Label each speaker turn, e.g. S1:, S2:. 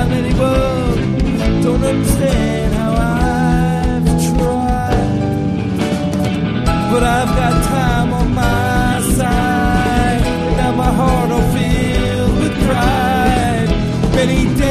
S1: find anyone. Don't understand how I've tried, but I've got time on my side. Now my heart all filled with pride. Many days